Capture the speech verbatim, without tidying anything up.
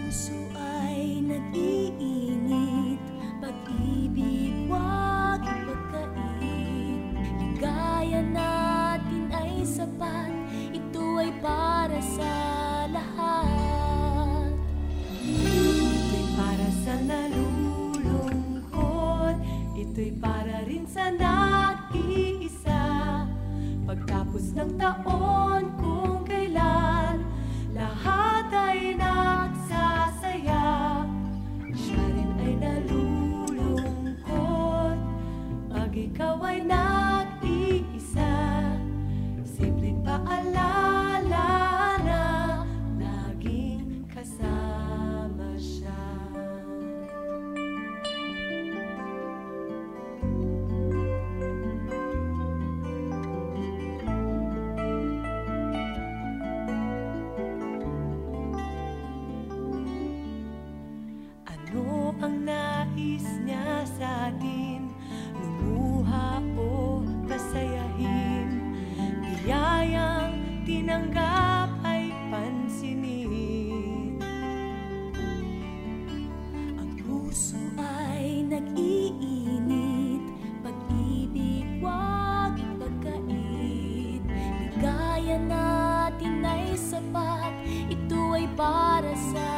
puso ay nag-iinit, pag-ibig huwag ipagkait. Ligaya natin ay sapat, ito ay para sa lahat. Ito'y para sa nalulungkot, ito'y para rin sa nag-iisa. Pagtapos ng taon kung kailan lahat ay nagsasaya, siya rin ay nalulungkot pag ikaw ay nag-iisa. Simpleng paalala na laging kasama siya. Ano ang nais niya sa atin? Lumuha o pasayahin? Biyayang tinanggap ay pansinin. Ang puso ay nag-iinit, pag-ibig huwag ipagkait. Ligaya natin ay sapat, ito ay para sa